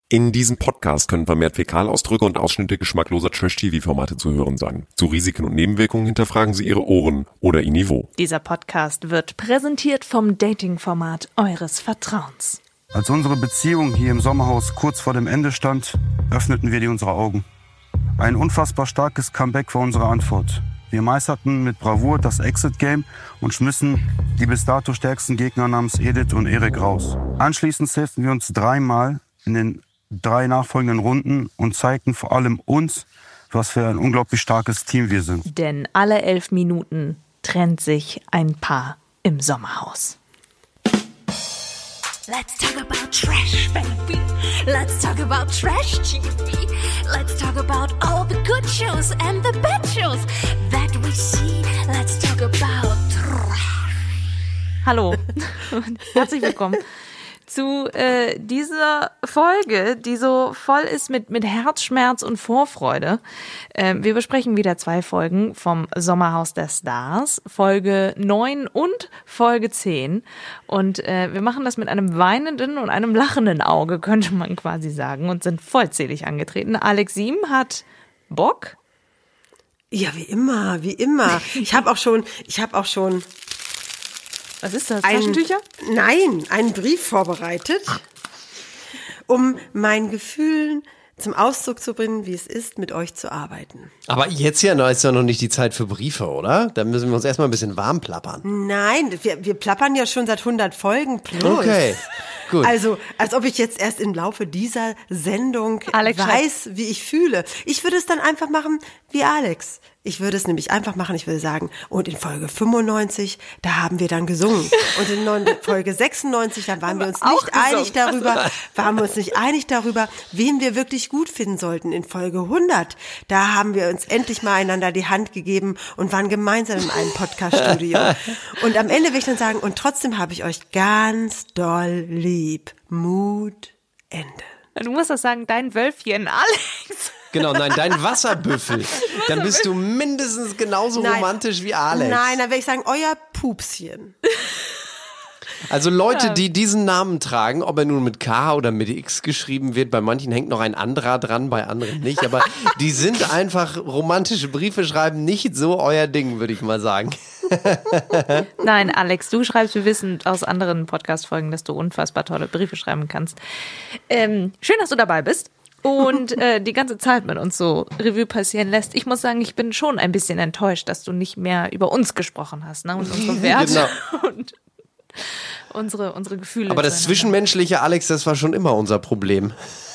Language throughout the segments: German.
In diesem Podcast können vermehrt Fäkalausdrücke und Ausschnitte geschmackloser Trash-TV-Formate zu hören sein. Zu Risiken und Nebenwirkungen hinterfragen Sie Ihre Ohren oder Ihr Niveau. Dieser Podcast wird präsentiert vom Dating-Format eures Vertrauens. Als unsere Beziehung hier im Sommerhaus kurz vor dem Ende stand, öffneten wir unsere Augen. Ein unfassbar starkes Comeback war unsere Antwort. Wir meisterten mit Bravour das Exit-Game und schmissen die bis dato stärksten Gegner namens Edith und Erik raus. Anschließend saften wir uns 3-mal in den 3 nachfolgenden Runden und zeigten vor allem uns, was für ein unglaublich starkes Team wir sind. Denn alle 11 Minuten trennt sich ein Paar im Sommerhaus. Let's talk about trash, baby. Let's talk about trash TV. Let's talk about all the good shows and the bad shows that we see. Let's talk about trash. Hallo und herzlich willkommen zu dieser Folge, die so voll ist mit Herzschmerz und Vorfreude. Wir besprechen wieder 2 Folgen vom Sommerhaus der Stars, Folge 9 und Folge 10. Und wir machen das mit einem weinenden und einem lachenden Auge, könnte man quasi sagen, und sind vollzählig angetreten. Alex Siem hat Bock. Ja, wie immer. Ich habe auch schon. Was ist das? Taschentücher? Nein, einen Brief vorbereitet, um mein Gefühl zum Ausdruck zu bringen, wie es ist, mit euch zu arbeiten. Aber jetzt ist ja noch nicht die Zeit für Briefe, oder? Da müssen wir uns erstmal ein bisschen warm plappern. Nein, wir plappern ja schon seit 100 Folgen plus. Okay, gut. Also, als ob ich jetzt erst im Laufe dieser Sendung Alex weiß, wie ich fühle. Ich würde es dann einfach machen wie Alex. Ich würde es nämlich einfach machen, ich würde sagen, und in Folge 95, da haben wir dann gesungen. Und in Folge 96, dann waren wir uns nicht einig darüber, wen wir wirklich gut finden sollten. In Folge 100, da haben wir uns endlich mal einander die Hand gegeben und waren gemeinsam in einem Podcaststudio. Und am Ende will ich dann sagen, und trotzdem habe ich euch ganz doll lieb. Mut, Ende. Du musst das sagen, dein Wölfchen, Alex. Genau, nein, dein Wasserbüffel. Dann bist du mindestens genauso romantisch wie Alex. Nein, dann werde ich sagen, euer Pupschen. Also Leute, die diesen Namen tragen, ob er nun mit K oder mit X geschrieben wird, bei manchen hängt noch ein anderer dran, bei anderen nicht, aber die sind einfach romantische Briefe schreiben, nicht so euer Ding, würde ich mal sagen. Nein, Alex, du schreibst, wir wissen aus anderen Podcast-Folgen, dass du unfassbar tolle Briefe schreiben kannst. Schön, dass du dabei bist. Und die ganze Zeit mit uns so Revue passieren lässt. Ich muss sagen, ich bin schon ein bisschen enttäuscht, dass du nicht mehr über uns gesprochen hast, ne? Und unsere Werte und unsere Gefühle. Aber das Zwischenmenschliche, Alex, das war schon immer unser Problem.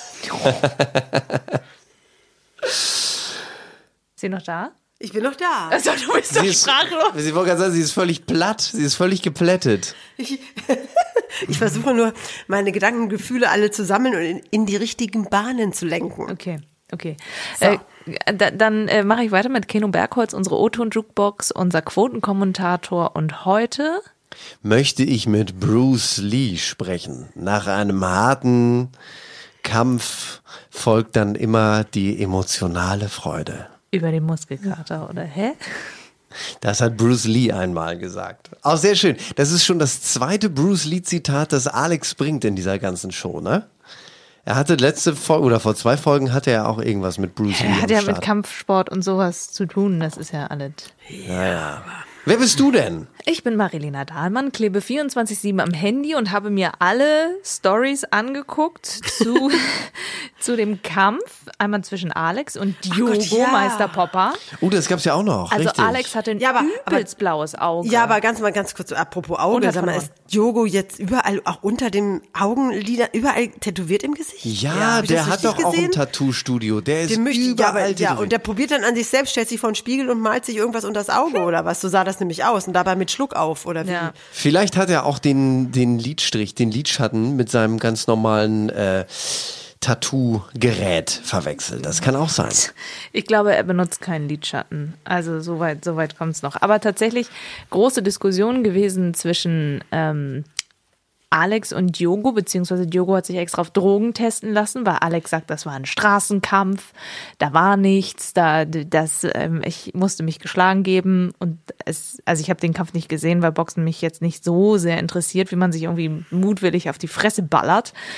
Ist sie noch da? Ich bin noch da. Also, du bist doch sprachlos. Sie wollte gerade sagen, sie ist völlig platt, sie ist völlig geplättet. Ich versuche nur, meine Gedanken und Gefühle alle zu sammeln und in die richtigen Bahnen zu lenken. Okay. So. Dann mache ich weiter mit Keno Bergholz, unsere O-Ton-Jukebox, unser Quotenkommentator. Und heute möchte ich mit Bruce Lee sprechen. Nach einem harten Kampf folgt dann immer die emotionale Freude. über den Muskelkater, oder? Hä? Das hat Bruce Lee einmal gesagt. Auch sehr schön. Das ist schon das 2. Bruce Lee-Zitat, das Alex bringt in dieser ganzen Show, ne? Er hatte letzte Folge oder vor 2 Folgen hatte er auch irgendwas mit Bruce Lee. Er hat ja mit Kampfsport und sowas zu tun, das ist ja alles. Ja. Wer bist du denn? Ich bin Marilena Dahlmann, klebe 24/7 am Handy und habe mir alle Stories angeguckt zu dem Kampf, einmal zwischen Alex und Diogo, Meister Popper. Das gab's ja auch noch, also richtig. Alex hatte ein übelst blaues Auge. Ja, aber ganz kurz, apropos Auge, sag mal, ist Diogo jetzt überall, auch unter dem Augenlider, überall tätowiert im Gesicht? Ja, der hat doch auch ein Tattoo-Studio, der ist überall tätowiert. Und der probiert dann an sich selbst, stellt sich vor den Spiegel und malt sich irgendwas unter das Auge oder was, so sah das nämlich aus und dabei mit Schluck auf, oder wie? Ja. Vielleicht hat er auch den Lidstrich, den Lidschatten mit seinem ganz normalen Tattoo-Gerät verwechselt. Das kann auch sein. Ich glaube, er benutzt keinen Lidschatten. Also so weit kommt es noch. Aber tatsächlich große Diskussion gewesen zwischen Alex und Diogo, beziehungsweise Diogo hat sich extra auf Drogen testen lassen, weil Alex sagt, das war ein Straßenkampf, da war nichts, ich musste mich geschlagen geben und ich habe den Kampf nicht gesehen, weil Boxen mich jetzt nicht so sehr interessiert, wie man sich irgendwie mutwillig auf die Fresse ballert.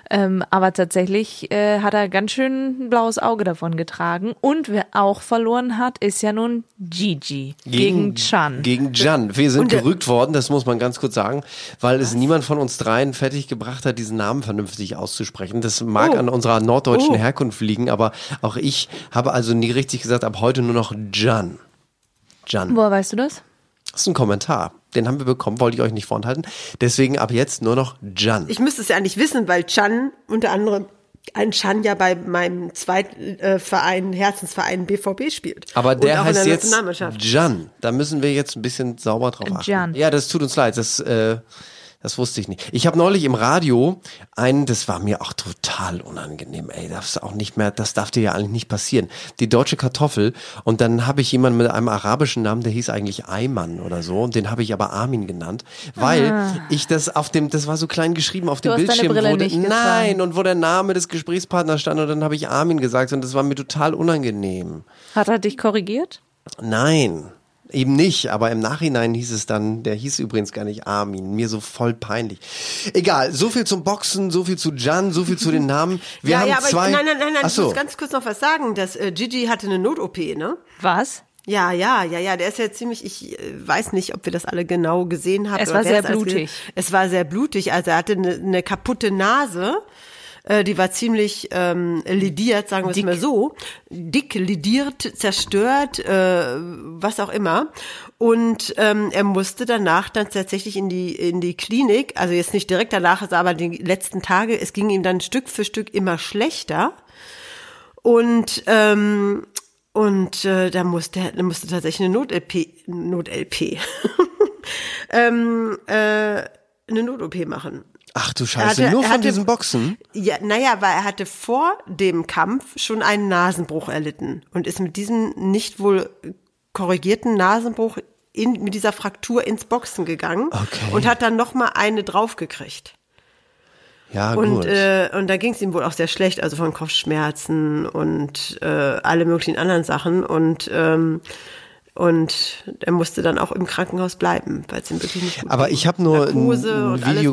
Aber tatsächlich hat er ganz schön ein blaues Auge davon getragen. Und wer auch verloren hat, ist ja nun Gigi gegen Can. Gegen Can. Wir sind gerügt worden, das muss man ganz kurz sagen, weil es niemand von uns dreien fertig gebracht hat, diesen Namen vernünftig auszusprechen. Das mag an unserer norddeutschen Herkunft liegen, aber auch ich habe also nie richtig gesagt, ab heute nur noch Can. Woher weißt du das? Das ist ein Kommentar. Den haben wir bekommen, wollte ich euch nicht vorenthalten. Deswegen ab jetzt nur noch Can. Ich müsste es ja eigentlich wissen, weil Can unter anderem ein Can ja bei meinem zweiten Herzensverein BVB spielt. Aber der und heißt jetzt Can. Da müssen wir jetzt ein bisschen sauber drauf achten. Can. Ja, das tut uns leid. Das wusste ich nicht. Ich habe neulich im Radio das war mir auch total unangenehm, das darf dir ja eigentlich nicht passieren. Die deutsche Kartoffel, und dann habe ich jemanden mit einem arabischen Namen, der hieß eigentlich Ayman oder so, und den habe ich aber Armin genannt, weil ich das das war so klein geschrieben auf dem Bildschirm, und wo der Name des Gesprächspartners stand, und dann habe ich Armin gesagt, und das war mir total unangenehm. Hat er dich korrigiert? Nein. Eben nicht, aber im Nachhinein hieß es dann, der hieß übrigens gar nicht Armin, mir so voll peinlich. Egal, so viel zum Boxen, so viel zu Can, so viel zu den Namen. Wir haben zwei. Nein, ich muss ganz kurz noch was sagen, dass Gigi hatte eine Not-OP, ne? Was? Ja, der ist ja ziemlich, ich weiß nicht, ob wir das alle genau gesehen haben. Es war sehr blutig. Es war sehr blutig, also er hatte eine kaputte Nase. Die war ziemlich lidiert, sagen wir es mal so. Dick, lidiert, zerstört, was auch immer. Und er musste danach dann tatsächlich in die Klinik, also jetzt nicht direkt danach, aber die letzten Tage, es ging ihm dann Stück für Stück immer schlechter. Und da musste tatsächlich eine eine Not-OP machen. Ach du Scheiße, nur von diesem Boxen? Ja, naja, weil er hatte vor dem Kampf schon einen Nasenbruch erlitten und ist mit diesem nicht wohl korrigierten Nasenbruch mit dieser Fraktur ins Boxen gegangen und hat dann nochmal eine draufgekriegt. Ja, gut. Und da ging es ihm wohl auch sehr schlecht, also von Kopfschmerzen und alle möglichen anderen Sachen und er musste dann auch im Krankenhaus bleiben, weil es ihm wirklich nicht gut ging. Aber ich habe nur ein Video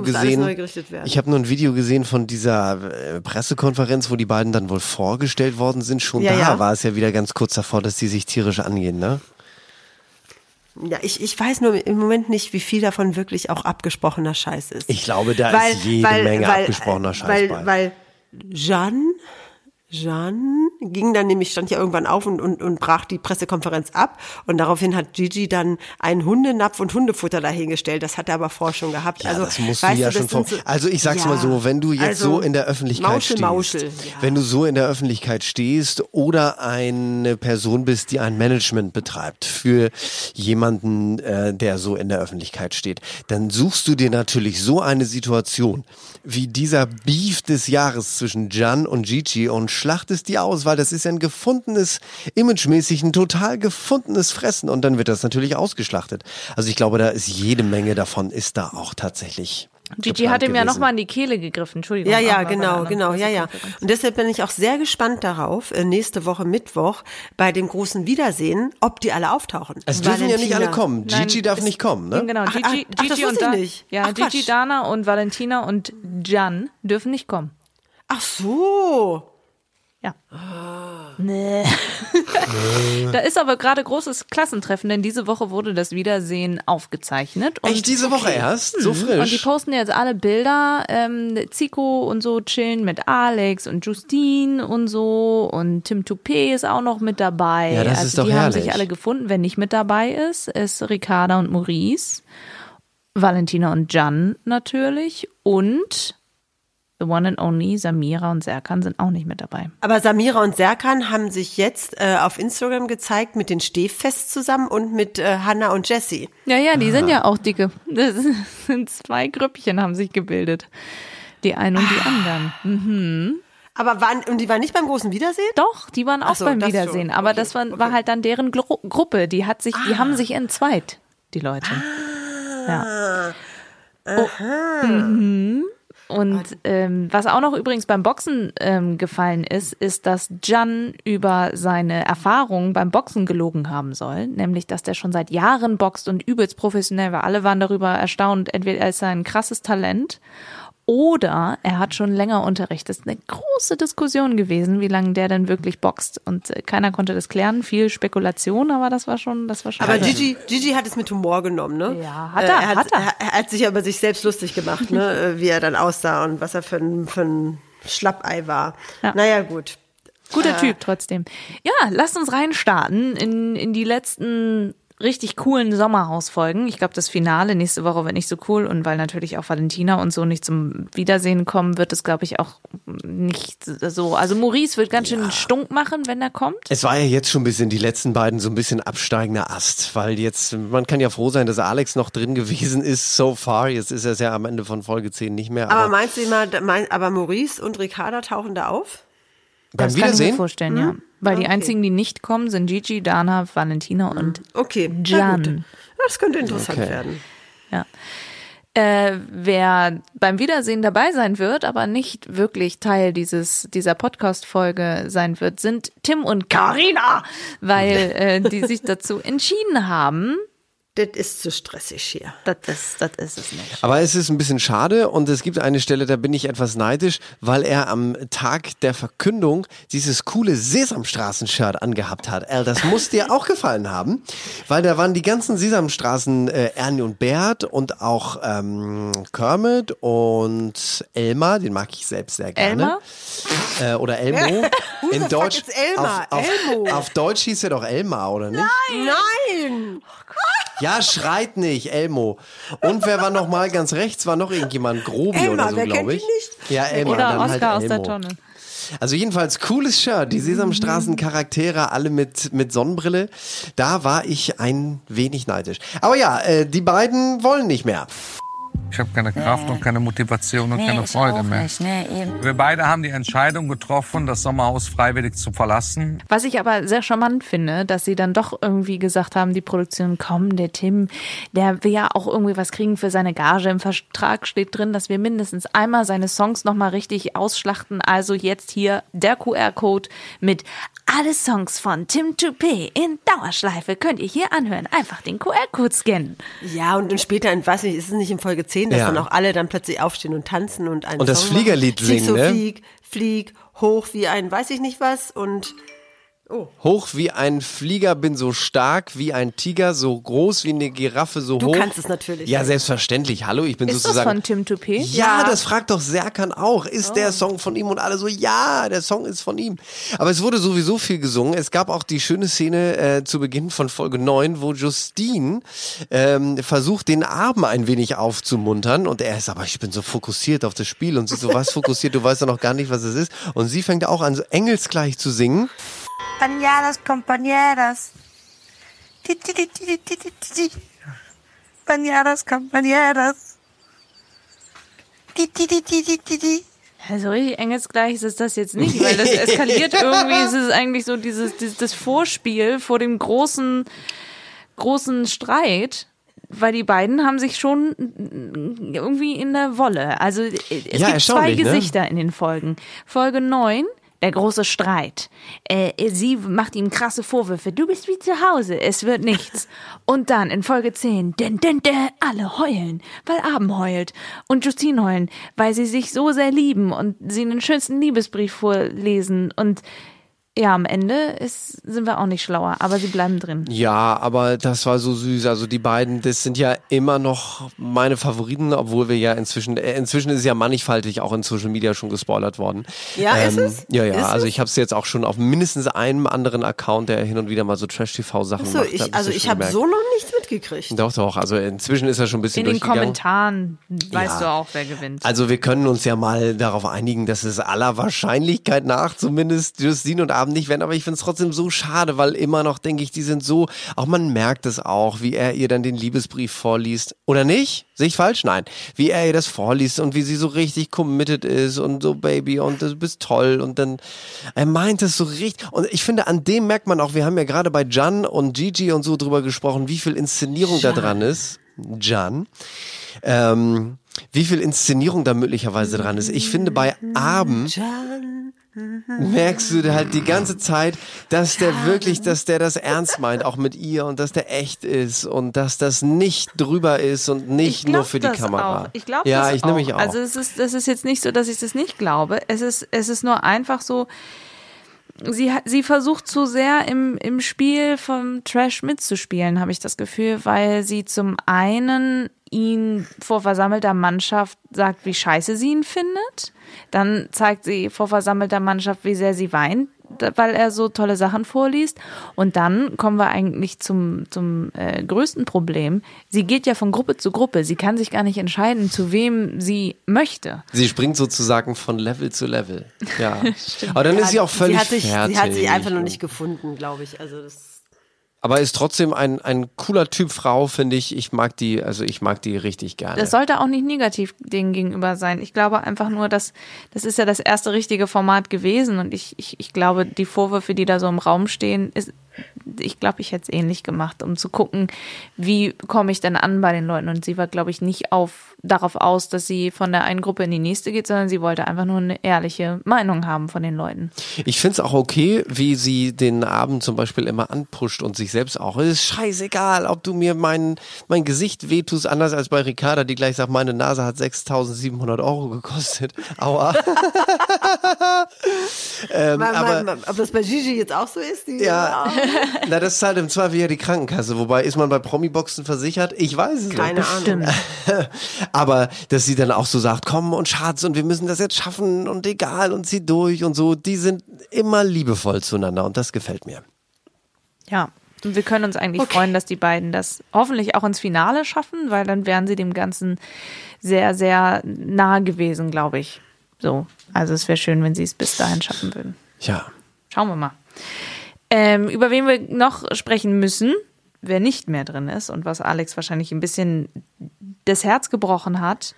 gesehen von dieser Pressekonferenz, wo die beiden dann wohl vorgestellt worden sind. Schon war es ja wieder ganz kurz davor, dass die sich tierisch angehen, ne? Ja, ich weiß nur im Moment nicht, wie viel davon wirklich auch abgesprochener Scheiß ist. Ich glaube, da ist jede Menge abgesprochener Scheiß bei. Weil Can ging dann nämlich, stand ja irgendwann auf und brach die Pressekonferenz ab und daraufhin hat Gigi dann einen Hundenapf und Hundefutter dahingestellt. Das hat er aber vorher schon gehabt. Ja, also, das musst du ja schon Also ich sag's mal so, wenn du jetzt so in der Öffentlichkeit wenn du so in der Öffentlichkeit stehst oder eine Person bist, die ein Management betreibt für jemanden, der so in der Öffentlichkeit steht, dann suchst du dir natürlich so eine Situation wie dieser Beef des Jahres zwischen Can und Gigi und schlachtest die aus, weil das ist ja ein gefundenes, imagemäßig ein total gefundenes Fressen und dann wird das natürlich ausgeschlachtet. Also ich glaube, da ist jede Menge davon, ist da auch tatsächlich. Gigi hat ihm ja nochmal in die Kehle gegriffen, Entschuldigung. Ja, genau. Und deshalb bin ich auch sehr gespannt darauf, nächste Woche Mittwoch bei dem großen Wiedersehen, ob die alle auftauchen. Es dürfen ja nicht alle kommen. Gigi darf nicht kommen, ne? Genau, Gigi und Gigi, Dana und Valentina und Can dürfen nicht kommen. Ach so. Ja. Nee. Da ist aber gerade großes Klassentreffen, denn diese Woche wurde das Wiedersehen aufgezeichnet. Und echt diese Woche erst? So frisch? Und die posten jetzt alle Bilder. Zico und so chillen mit Alex und Justine und so. Und Tim Toupé ist auch noch mit dabei. Ja, das ist doch die herrlich. haben sich alle gefunden. Wer nicht mit dabei ist Ricarda und Maurice. Valentina und Can natürlich. Und the one and only Samira und Serkan sind auch nicht mit dabei. Aber Samira und Serkan haben sich jetzt auf Instagram gezeigt mit den Stehfest zusammen und mit Hannah und Jessie. Ja, die sind ja auch dicke. Das sind 2 Grüppchen, haben sich gebildet. Die einen und die anderen. Mhm. Aber die waren nicht beim großen Wiedersehen? Doch, die waren auch beim Wiedersehen. Schon. Aber okay, das war halt dann deren Gruppe. Die haben sich entzweit, die Leute. Ja. Und was auch noch übrigens beim Boxen gefallen ist, dass Can über seine Erfahrungen beim Boxen gelogen haben soll. Nämlich, dass der schon seit Jahren boxt und übelst professionell war. Alle waren darüber erstaunt. Entweder ist er ein krasses Talent Oder er hat schon länger Unterricht. Das ist eine große Diskussion gewesen, wie lange der denn wirklich boxt. Und keiner konnte das klären. Viel Spekulation, aber das war schon. Aber Gigi hat es mit Humor genommen, ne? Ja, hat er. Er hat sich ja über sich selbst lustig gemacht, ne? Wie er dann aussah und was er für ein Schlappei war. Ja. Naja, gut. Guter Typ trotzdem. Ja, lasst uns reinstarten in die letzten richtig coolen Sommerhausfolgen. Ich glaube, das Finale nächste Woche wird nicht so cool und weil natürlich auch Valentina und so nicht zum Wiedersehen kommen, wird es, glaube ich, auch nicht so. Also Maurice wird ganz schön stunk machen, wenn er kommt. Es war ja jetzt schon ein bisschen, die letzten beiden so ein bisschen absteigender Ast, weil jetzt, man kann ja froh sein, dass Alex noch drin gewesen ist, so far. Jetzt ist er ja am Ende von Folge 10 nicht mehr. Aber meinst du immer, aber Maurice und Ricarda tauchen da auf? Beim Das kann ich mir Wiedersehen? vorstellen, ja. Weil die einzigen, die nicht kommen, sind Gigi, Dana, Valentina und Okay, na Gian. gut. Das könnte interessant werden. Ja. Wer beim Wiedersehen dabei sein wird, aber nicht wirklich Teil dieser Podcast-Folge sein wird, sind Tim und Carina, weil die sich dazu entschieden haben. Das ist zu stressig hier. Das ist es nicht. Aber es ist ein bisschen schade und es gibt eine Stelle, da bin ich etwas neidisch, weil er am Tag der Verkündung dieses coole Sesamstraßen-Shirt angehabt hat. Das muss dir auch gefallen haben, weil da waren die ganzen Sesamstraßen Ernie und Bert und auch Kermit und Elmar, den mag ich selbst sehr gerne. Elmar? Oder Elmo. In Deutsch, jetzt Elmar? Elmo. auf Deutsch hieß er doch Elmar, oder nicht? Nein! Ja, schreit nicht, Elmo. Und wer war noch mal ganz rechts? War noch irgendjemand, Grobi Elmar, oder so, wer kennt glaube ich. ihn nicht? Ja, Elmar, Oder dann Oscar halt aus Elmo. der Tonne. Also jedenfalls cooles Shirt, die Sesamstraßen-Charaktere, alle mit Sonnenbrille. Da war ich ein wenig neidisch. Aber ja, die beiden wollen nicht mehr. Ich habe keine Kraft und keine Motivation und keine ich Freude auch mehr. nicht, nee, eben. Wir beide haben die Entscheidung getroffen, das Sommerhaus freiwillig zu verlassen. Was ich aber sehr charmant finde, dass sie dann doch irgendwie gesagt haben, die Produktion, komm, der Tim, der will ja auch irgendwie was kriegen für seine Gage. Im Vertrag steht drin, dass wir mindestens einmal seine Songs nochmal richtig ausschlachten. Also jetzt hier der QR-Code mit alle Songs von Tim Toupé in Dauerschleife könnt ihr hier anhören. Einfach den QR-Code scannen. Ja, und später, ich weiß nicht, ist es nicht in Folge 10, dass Ja. dann auch alle dann plötzlich aufstehen und tanzen und einen Und das Song Fliegerlied machen. Flieg singen, so, ne? Flieg, hoch wie ein weiß ich nicht was und Hoch wie ein Flieger, bin so stark wie ein Tiger, so groß wie eine Giraffe, so du hoch. kannst es natürlich. Ja, selbstverständlich. Hallo, ich bin Ist das sozusagen... von Tim Toupé? Ja, das fragt doch Serkan auch. Ist der Song von ihm? Und alle so, ja, der Song ist von ihm. Aber es wurde sowieso viel gesungen. Es gab auch die schöne Szene zu Beginn von Folge 9, wo Justine versucht, den Armen ein wenig aufzumuntern. Und er ist, aber ich bin so fokussiert auf das Spiel. Und sie so, was fokussiert? Du weißt doch noch gar nicht, was es ist. Und sie fängt auch an, so engelsgleich zu singen. Compañeras, compañeras. Ti, ti, ti, ti, ti, ti, ti. Compañeras, compañeras. Ti, ti, ti, ti, ti, ti, ti. Also richtig engelsgleich ist das jetzt nicht, weil das eskaliert irgendwie. Es ist eigentlich so das Vorspiel vor dem großen Streit. Weil die beiden haben sich schon irgendwie in der Wolle. Also es gibt zwei erstaunlich, ne? Gesichter in den Folgen. Folge 9, der große Streit. Sie macht ihm krasse Vorwürfe. Du bist wie zu Hause, es wird nichts. Und dann in Folge 10, alle heulen, weil Abend heult. Und Justine heulen, weil sie sich so sehr lieben und sie den schönsten Liebesbrief vorlesen. Und ja, am Ende sind wir auch nicht schlauer, aber sie bleiben drin. Ja, aber das war so süß. Also die beiden, das sind ja immer noch meine Favoriten, obwohl wir ja inzwischen ist es ja mannigfaltig auch in Social Media schon gespoilert worden. Ja, ist es? Ja, Ist also es? ich habe es jetzt auch schon auf mindestens einem anderen Account, der hin und wieder mal so Trash-TV-Sachen Achso, macht. ich habe so noch nichts mitgekriegt. Doch, also inzwischen ist er schon ein bisschen In den durchgegangen. Kommentaren weißt Ja. du auch, wer gewinnt. Also wir können uns ja mal darauf einigen, dass es aller Wahrscheinlichkeit nach zumindest Justine und Abend nicht werden, aber ich finde es trotzdem so schade, weil immer noch, denke ich, die sind so, auch man merkt es auch, wie er ihr dann den Liebesbrief vorliest. Oder nicht? Sehe ich falsch? Nein. Wie er ihr das vorliest und wie sie so richtig committed ist und so, Baby, und du bist toll und dann, er meint es so richtig. Und ich finde, an dem merkt man auch, wir haben ja gerade bei Gian und Gigi und so drüber gesprochen, wie viel Inszenierung da dran ist. Gian. Wie viel Inszenierung da möglicherweise dran ist. Ich finde bei Abend, merkst du halt die ganze Zeit, dass der wirklich, dass der das ernst meint, auch mit ihr und dass der echt ist und dass das nicht drüber ist und nicht nur für die Kamera. Auch. Ich glaube ja, das ich auch. nämlich auch. Also das ist jetzt nicht so, dass ich das nicht glaube. Es ist nur einfach so, sie versucht zu sehr im Spiel vom Trash mitzuspielen, habe ich das Gefühl, weil sie zum einen ihn vor versammelter Mannschaft sagt, wie scheiße sie ihn findet. Dann zeigt sie vor versammelter Mannschaft, wie sehr sie weint, weil er so tolle Sachen vorliest. Und dann kommen wir eigentlich zum größten Problem. Sie geht ja von Gruppe zu Gruppe. Sie kann sich gar nicht entscheiden, zu wem sie möchte. Sie springt sozusagen von Level zu Level. Ja. Aber dann ist sie auch völlig fertig. Sie hat sich einfach noch nicht gefunden, glaube ich. Also das. Aber ist trotzdem ein cooler Typ Frau, finde ich. Ich mag die richtig gerne. Das sollte auch nicht negativ denen gegenüber sein. Ich glaube einfach nur, das ist ja das erste richtige Format gewesen und ich glaube, die Vorwürfe, die da so im Raum stehen, ich glaube, ich hätte es ähnlich gemacht, um zu gucken, wie komme ich denn an bei den Leuten. Und sie war, glaube ich, nicht darauf aus, dass sie von der einen Gruppe in die nächste geht, sondern sie wollte einfach nur eine ehrliche Meinung haben von den Leuten. Ich finde es auch okay, wie sie den Abend zum Beispiel immer anpusht und sich selbst auch. Es ist scheißegal, ob du mir mein Gesicht wehtust, anders als bei Ricarda, die gleich sagt, meine Nase hat 6.700 € gekostet. Aua. Ob das bei Gigi jetzt auch so ist? Ja. Na, das zahlt im Zweifel ja die Krankenkasse. Wobei, ist man bei Promi-Boxen versichert? Ich weiß es nicht. Keine Ahnung. Aber, dass sie dann auch so sagt, komm und Schatz und wir müssen das jetzt schaffen und egal und zieh durch und so. Die sind immer liebevoll zueinander und das gefällt mir. Ja, und wir können uns eigentlich freuen, dass die beiden das hoffentlich auch ins Finale schaffen, weil dann wären sie dem Ganzen sehr, sehr nahe gewesen, glaube ich. So, also es wäre schön, wenn sie es bis dahin schaffen würden. Ja. Schauen wir mal. Über wen wir noch sprechen müssen, wer nicht mehr drin ist und was Alex wahrscheinlich ein bisschen das Herz gebrochen hat.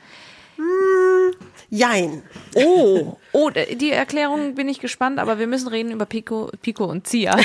Jein. Oh, die Erklärung bin ich gespannt, aber wir müssen reden über Pico und Zia.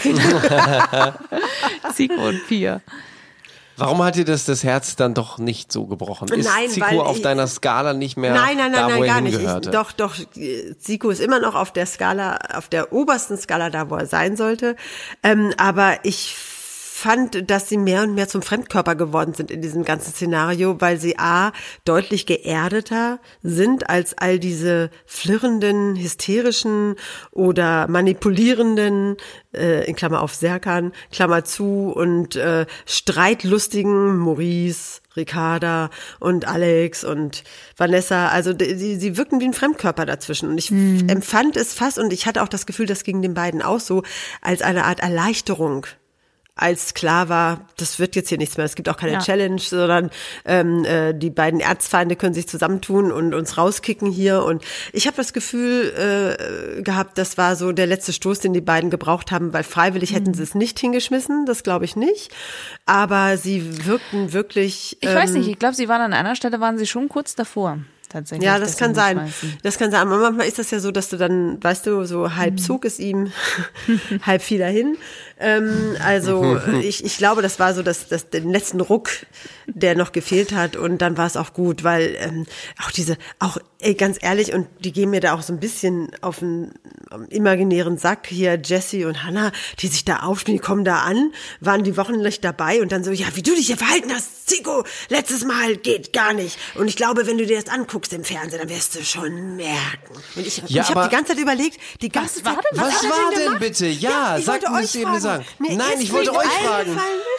Zico und Pia. Warum hat dir das Herz dann doch nicht so gebrochen? Ist Zico weil auf deiner Skala nicht mehr Nein, wo er gar nicht. hingehörte? Doch, Zico ist immer noch auf der Skala, auf der obersten Skala da, wo er sein sollte. Aber ich fand, dass sie mehr und mehr zum Fremdkörper geworden sind in diesem ganzen Szenario, weil sie deutlich geerdeter sind als all diese flirrenden, hysterischen oder manipulierenden, in Klammer auf Serkan, Klammer zu, und streitlustigen Maurice, Ricarda und Alex und Vanessa. Also sie wirken wie ein Fremdkörper dazwischen. Und ich empfand es fast, und ich hatte auch das Gefühl, das ging den beiden auch so, als eine Art Erleichterung, als klar war, das wird jetzt hier nichts mehr. Es gibt auch keine Challenge, sondern die beiden Erzfeinde können sich zusammentun und uns rauskicken hier. Und ich habe das Gefühl gehabt, das war so der letzte Stoß, den die beiden gebraucht haben, weil freiwillig hätten sie es nicht hingeschmissen, das glaube ich nicht. Aber sie wirkten wirklich... Ich weiß nicht, ich glaube, sie waren an einer Stelle, waren sie schon kurz davor. Tatsächlich. Ja, das kann sein. Das kann sein. Aber manchmal ist das ja so, dass du dann, weißt du, so halb Zug ist ihm, halb viel dahin. Also ich glaube, das war so den letzten Ruck, der noch gefehlt hat, und dann war es auch gut, weil ganz ehrlich, und die gehen mir da auch so ein bisschen auf den imaginären Sack hier, Jessie und Hannah, die sich da aufspielen, die kommen da an, waren die wochenlang dabei und dann so, ja, wie du dich hier verhalten hast, Zico, letztes Mal geht gar nicht. Und ich glaube, wenn du dir das anguckst im Fernsehen, dann wirst du schon merken. Und ich habe die ganze Zeit überlegt, was war denn bitte? Ja, sag mir es eben sagen. Nein, ich wollte euch fragen.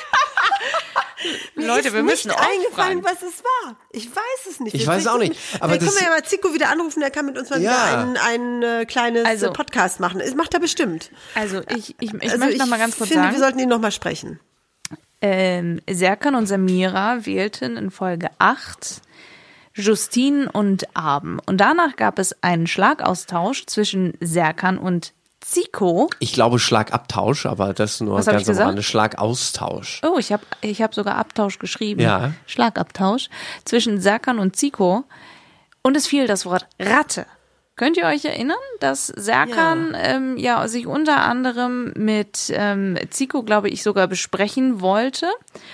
Leute, wir müssen euch eingefallen, was es war. Ich weiß es nicht. Ich weiß auch nicht. Aber können wir ja mal Zico wieder anrufen, der kann mit uns mal wieder ein kleines Podcast machen. Das macht er bestimmt. Also ich möchte noch mal ganz kurz sagen. Wir sollten ihn noch mal sprechen. Serkan und Samira wählten in Folge 8 Justine und Abend. Und danach gab es einen Schlagaustausch zwischen Serkan und Zico. Ich glaube Schlagabtausch, aber das ist nur ganz normal. Schlagaustausch. Oh, ich hab sogar Abtausch geschrieben. Ja. Schlagabtausch zwischen Serkan und Zico. Und es fiel das Wort Ratte. Könnt ihr euch erinnern, dass Serkan sich unter anderem mit Zico, glaube ich, sogar besprechen wollte?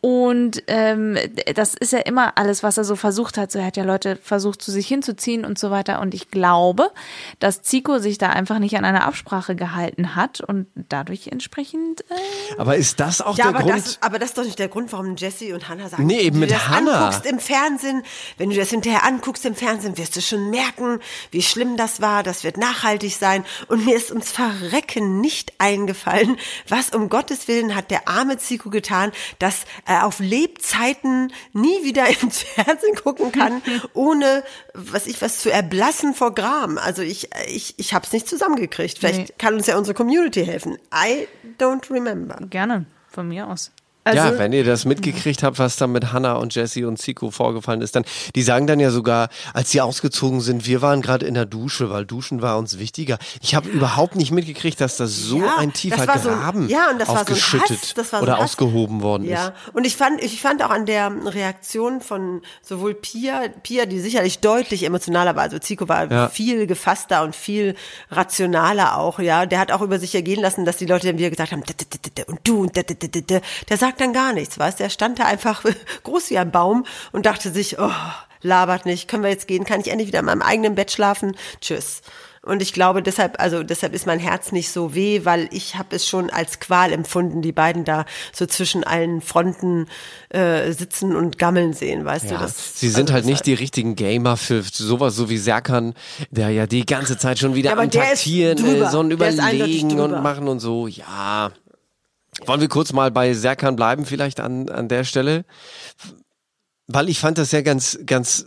Und das ist ja immer alles, was er so versucht hat. So, er hat ja Leute versucht, zu sich hinzuziehen und so weiter. Und ich glaube, dass Zico sich da einfach nicht an eine Absprache gehalten hat und dadurch entsprechend. Aber ist das auch Ja, der Grund? aber das ist doch nicht der Grund, warum Jesse und Hannah sagen, Nee, eben wenn du mit das Hannah. anguckst im Fernsehen, wenn du das hinterher anguckst im Fernsehen, wirst du schon merken, wie schlimm das war, das wird nachhaltig sein. Und mir ist ums Verrecken nicht eingefallen, was um Gottes Willen hat der arme Zico getan, dass er auf Lebzeiten nie wieder ins Fernsehen gucken kann, ohne was zu erblassen vor Gram. Also ich habe es nicht zusammengekriegt. Vielleicht kann uns ja unsere Community helfen. I don't remember. Gerne, von mir aus. Ja, wenn ihr das mitgekriegt habt, was da mit Hannah und Jesse und Zico vorgefallen ist, dann, die sagen dann ja sogar, als sie ausgezogen sind, wir waren gerade in der Dusche, weil Duschen war uns wichtiger. Ich habe überhaupt nicht mitgekriegt, dass da so ein tiefer Graben aufgeschüttet oder ausgehoben worden ist. Ja, und ich fand auch an der Reaktion von sowohl Pia, die sicherlich deutlich emotionaler war, also Zico war viel gefasster und viel rationaler auch, ja, der hat auch über sich ergehen lassen, dass die Leute dann wieder gesagt haben, und du, und der sagt dann gar nichts, weißt du, der stand da einfach groß wie ein Baum und dachte sich, oh, labert nicht, können wir jetzt gehen, kann ich endlich wieder in meinem eigenen Bett schlafen, tschüss. Und ich glaube, deshalb ist mein Herz nicht so weh, weil ich habe es schon als Qual empfunden, die beiden da so zwischen allen Fronten sitzen und gammeln sehen, weißt du. Sie sind halt nicht die richtigen Gamer für sowas, so wie Serkan, der ja die ganze Zeit schon wieder am Taktieren ist und überlegen und machen und so, ja. Wollen wir kurz mal bei Serkan bleiben, vielleicht an der Stelle? Weil ich fand das ja ganz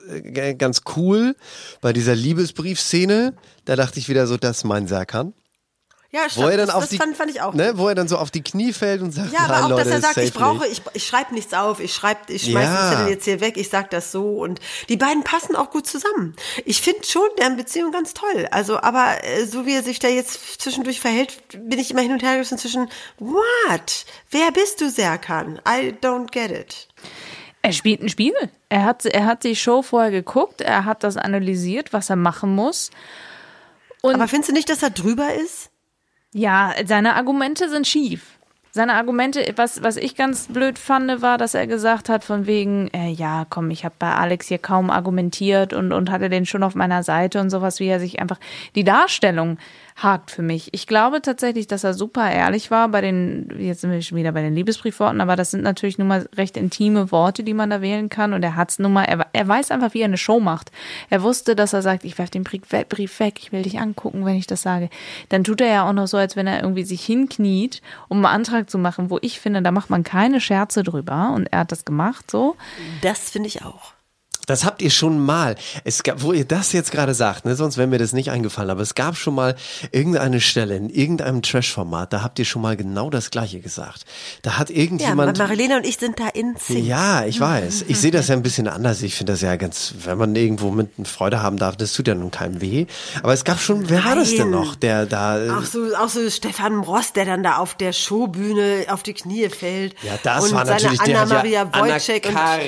cool bei dieser Liebesbriefszene. Da dachte ich wieder so, das ist mein Serkan. Ja, stimmt, fand ich auch. Ne, wo er dann so auf die Knie fällt und sagt, ja, aber auch, Leute, dass er sagt, ich schreibe nichts auf, ich schmeiß den Zettel jetzt hier weg, ich sag das so und die beiden passen auch gut zusammen. Ich finde schon deren Beziehung ganz toll. Also, aber so wie er sich da jetzt zwischendurch verhält, bin ich immer hin und her gerissen zwischen, what? Wer bist du, Serkan? I don't get it. Er spielt ein Spiel. Er hat die Show vorher geguckt, er hat das analysiert, was er machen muss. Und aber findest du nicht, dass er drüber ist? Ja, seine Argumente sind schief. Seine Argumente, was ich ganz blöd fand, war, dass er gesagt hat von wegen, ja komm, ich habe bei Alex hier kaum argumentiert und hatte den schon auf meiner Seite und sowas, wie er sich einfach, die Darstellung hakt für mich. Ich glaube tatsächlich, dass er super ehrlich war jetzt sind wir schon wieder bei den Liebesbriefworten, aber das sind natürlich nun mal recht intime Worte, die man da wählen kann und er hat's nun mal, er weiß einfach, wie er eine Show macht. Er wusste, dass er sagt, ich werfe den Brief weg, ich will dich angucken, wenn ich das sage. Dann tut er ja auch noch so, als wenn er irgendwie sich hinkniet, um einen Antrag zu machen, wo ich finde, da macht man keine Scherze drüber und er hat das gemacht, so. Das finde ich auch. Das habt ihr schon mal, wo ihr das jetzt gerade sagt, ne, sonst wäre mir das nicht eingefallen, aber es gab schon mal irgendeine Stelle in irgendeinem Trash-Format, da habt ihr schon mal genau das Gleiche gesagt. Da hat irgendjemand... Ja, Marilena und ich sind da in Sync. Ja, ich weiß. Ich sehe das ja ein bisschen anders. Ich finde das ja ganz, wenn man irgendwo mit Freude haben darf, das tut ja nun keinem weh. Aber es gab schon, wer war das denn noch, der da... Auch so Stefan Ross, der dann da auf der Showbühne auf die Knie fällt. Ja, das und war natürlich der Anna-Maria Wojcik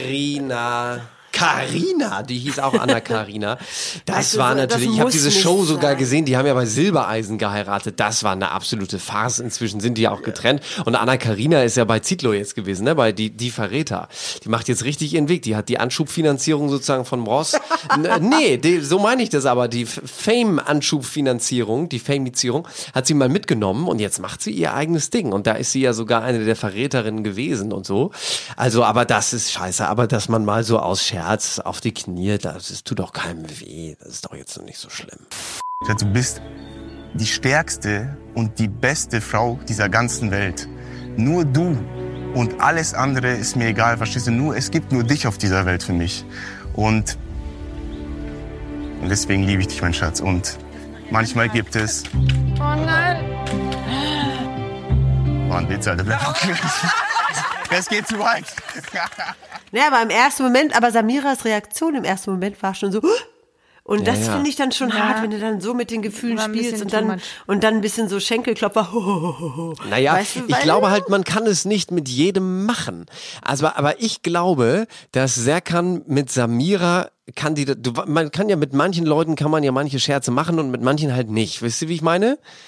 Carina, die hieß auch Anna Carina. Das weißt war du, natürlich, das ich habe diese Show muss sogar sein. gesehen, die haben ja bei Silbereisen geheiratet. Das war eine absolute Farce. Inzwischen sind die ja auch getrennt. Und Anna Carina ist ja bei Zitlo jetzt gewesen, ne? Bei die Verräter. Die macht jetzt richtig ihren Weg. Die hat die Anschubfinanzierung sozusagen von Ross. So meine ich das aber. Die Fame-Anschubfinanzierung, die Famizierung, hat sie mal mitgenommen und jetzt macht sie ihr eigenes Ding. Und da ist sie ja sogar eine der Verräterinnen gewesen und so. Also, aber das ist scheiße. Aber dass man mal so aus Scherz auf die Knie, das tut doch keinem weh. Das ist doch jetzt noch nicht so schlimm. Du bist die stärkste und die beste Frau dieser ganzen Welt. Nur du und alles andere ist mir egal, verstehst du? Es gibt nur dich auf dieser Welt für mich. Und deswegen liebe ich dich, mein Schatz. Und manchmal gibt es... Oh nein! War ein Witz, Alter. Das geht zu weit. Naja, aber im ersten Moment, aber Samiras Reaktion im ersten Moment war schon so, und das finde ich dann schon hart, wenn du dann so mit den Gefühlen spielst und dann ein bisschen so Schenkelklopfer. Naja, weißt du, ich glaube halt, man kann es nicht mit jedem machen. Also, aber ich glaube, dass Serkan mit Samira man kann ja mit manchen Leuten kann man ja manche Scherze machen und mit manchen halt nicht. Wisst ihr, wie ich meine?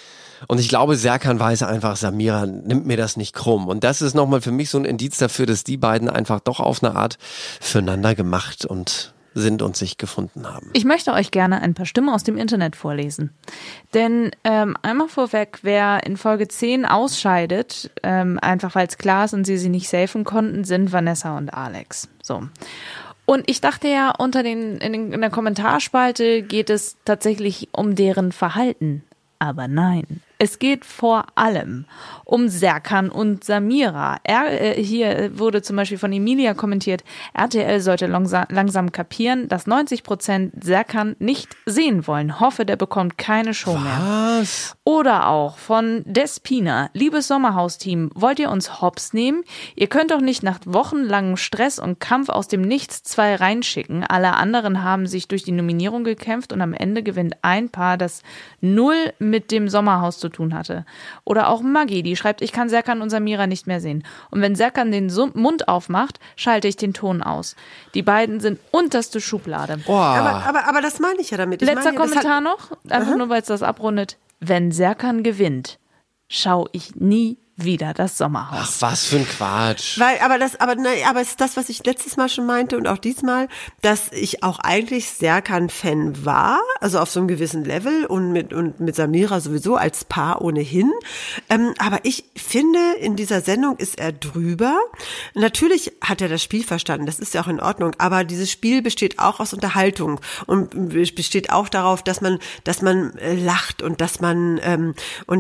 Und ich glaube, Serkan weiß einfach, Samira nimmt mir das nicht krumm. Und das ist nochmal für mich so ein Indiz dafür, dass die beiden einfach doch auf eine Art füreinander gemacht und sind und sich gefunden haben. Ich möchte euch gerne ein paar Stimmen aus dem Internet vorlesen. Denn einmal vorweg, wer in Folge 10 ausscheidet, einfach weil es klar ist und sie nicht safen konnten, sind Vanessa und Alex. So. Und ich dachte ja, in der Kommentarspalte geht es tatsächlich um deren Verhalten. Aber nein. Es geht vor allem um Serkan und Samira. Hier wurde zum Beispiel von Emilia kommentiert, RTL sollte langsam kapieren, dass 90% Serkan nicht sehen wollen. Hoffe, der bekommt keine Show mehr. Was? Oder auch von Despina. Liebes Sommerhaus-Team, wollt ihr uns hops nehmen? Ihr könnt doch nicht nach wochenlangem Stress und Kampf aus dem Nichts 2 reinschicken. Alle anderen haben sich durch die Nominierung gekämpft und am Ende gewinnt ein Paar, das 0 mit dem Sommerhaus zu tun hatte. Oder auch Maggie, die schreibt, ich kann Serkan und Samira nicht mehr sehen. Und wenn Serkan den Mund aufmacht, schalte ich den Ton aus. Die beiden sind unterste Schublade. Aber das meine ich ja damit. Letzter Kommentar noch, einfach nur, weil es das abrundet. Wenn Serkan gewinnt, schaue ich nie wieder das Sommerhaus. Ach, was für ein Quatsch. Aber es ist das, was ich letztes Mal schon meinte und auch diesmal, dass ich auch eigentlich Serkan-Fan war, also auf so einem gewissen Level und mit Samira sowieso als Paar ohnehin. Aber ich finde, in dieser Sendung ist er drüber. Natürlich hat er das Spiel verstanden, das ist ja auch in Ordnung, aber dieses Spiel besteht auch aus Unterhaltung und besteht auch darauf, dass man lacht und dass man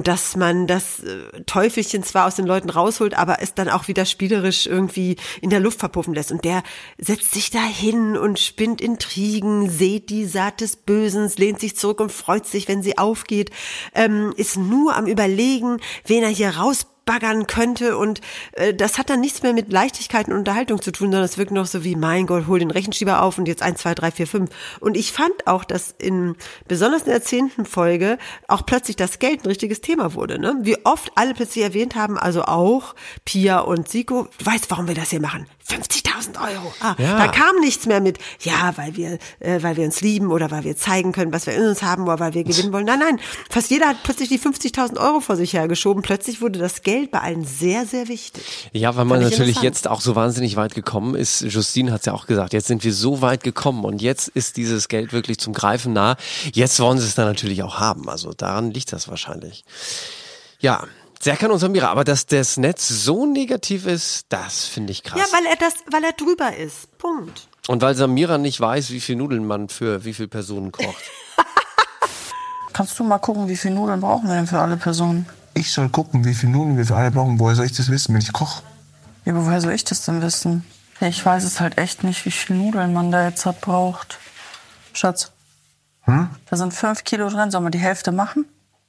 das Teufelchen zwar aus den Leuten rausholt, aber es dann auch wieder spielerisch irgendwie in der Luft verpuffen lässt. Und der setzt sich da hin und spinnt Intrigen, sät die Saat des Bösen, lehnt sich zurück und freut sich, wenn sie aufgeht, ist nur am Überlegen, wen er hier rausbaggern könnte und das hat dann nichts mehr mit Leichtigkeit und Unterhaltung zu tun, sondern es wirkt noch so wie, mein Gott, hol den Rechenschieber auf und jetzt 1, 2, 3, 4, 5. Und ich fand auch, dass besonders in der 10. Folge auch plötzlich das Geld ein richtiges Thema wurde. Ne? Wie oft alle plötzlich erwähnt haben, also auch Pia und Siko, du weißt, warum wir das hier machen? 50.000 Euro. Da kam nichts mehr mit, ja, weil wir uns lieben oder weil wir zeigen können, was wir in uns haben oder weil wir gewinnen wollen. Nein, fast jeder hat plötzlich die 50.000 Euro vor sich hergeschoben. Plötzlich wurde das Geld bei allen sehr, sehr wichtig. Ja, weil man natürlich jetzt auch so wahnsinnig weit gekommen ist. Justine hat es ja auch gesagt, jetzt sind wir so weit gekommen und jetzt ist dieses Geld wirklich zum Greifen nah. Jetzt wollen sie es dann natürlich auch haben. Also daran liegt das wahrscheinlich. Ja, Serkan und Samira, aber dass das Netz so negativ ist, das finde ich krass. Ja, weil er drüber ist. Punkt. Und weil Samira nicht weiß, wie viel Nudeln man für wie viele Personen kocht. Kannst du mal gucken, wie viel Nudeln brauchen wir denn für alle Personen? Ich soll gucken, wie viel Nudeln wir für alle brauchen. Woher soll ich das wissen, wenn ich koche? Ja, aber woher soll ich das denn wissen? Ja, ich weiß es halt echt nicht, wie viel Nudeln man da jetzt braucht. Schatz, da sind 5 Kilo drin. Sollen wir die Hälfte machen?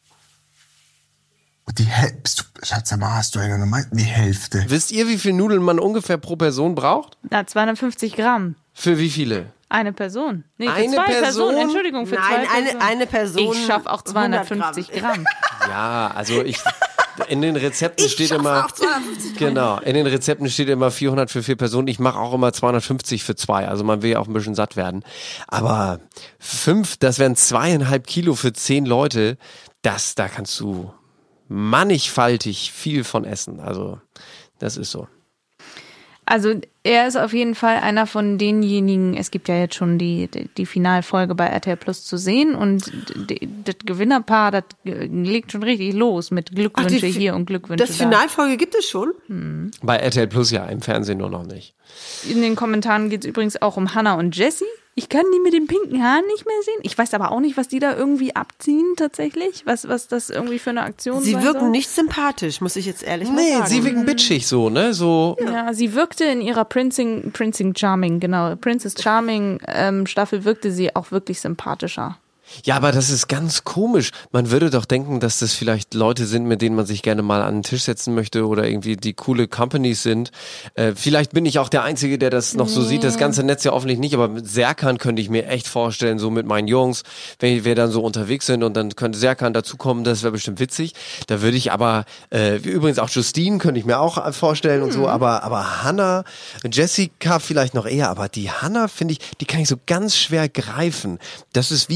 Schatz, hast du ja gemeint, die Hälfte. Wisst ihr, wie viel Nudeln man ungefähr pro Person braucht? Na, 250 Gramm. Für wie viele? Eine Person. Nee, für eine 2 Person? Personen. Entschuldigung, für 2 Personen. Eine Person. Ich schaffe auch 250 Gramm. Ja, also in den Rezepten steht immer, genau, in den Rezepten steht immer 400 für 4 Personen. Ich mache auch immer 250 für 2. Also man will ja auch ein bisschen satt werden. Aber 5, das wären 2,5 Kilo für 10 Leute. Da kannst du mannigfaltig viel von essen. Also das ist so. Also er ist auf jeden Fall einer von denjenigen, es gibt ja jetzt schon die Finalfolge bei RTL Plus zu sehen und das Gewinnerpaar, das legt schon richtig los mit Glückwünsche hier und Glückwünsche da. Das Finalfolge gibt es schon? Bei RTL Plus ja, im Fernsehen nur noch nicht. In den Kommentaren geht es übrigens auch um Hannah und Jessie. Ich kann die mit den pinken Haaren nicht mehr sehen. Ich weiß aber auch nicht, was die da irgendwie abziehen tatsächlich. Was das irgendwie für eine Aktion sein soll. Sie wirken nicht sympathisch, muss ich jetzt ehrlich mal sagen. Nee, sie wirken bitchig so, ne? So. Ja, sie wirkte in ihrer Princess Charming Staffel wirkte sie auch wirklich sympathischer. Ja, aber das ist ganz komisch. Man würde doch denken, dass das vielleicht Leute sind, mit denen man sich gerne mal an den Tisch setzen möchte oder irgendwie die coole Companies sind. Vielleicht bin ich auch der Einzige, der das noch so sieht. Das ganze Netz ja offensichtlich nicht, aber mit Serkan könnte ich mir echt vorstellen, so mit meinen Jungs, wenn wir dann so unterwegs sind und dann könnte Serkan dazukommen, das wäre bestimmt witzig. Da würde ich aber, übrigens auch Justine könnte ich mir auch vorstellen und so, aber Hannah, Jessica vielleicht noch eher, aber die Hannah finde ich, die kann ich so ganz schwer greifen. Das ist wie, wenn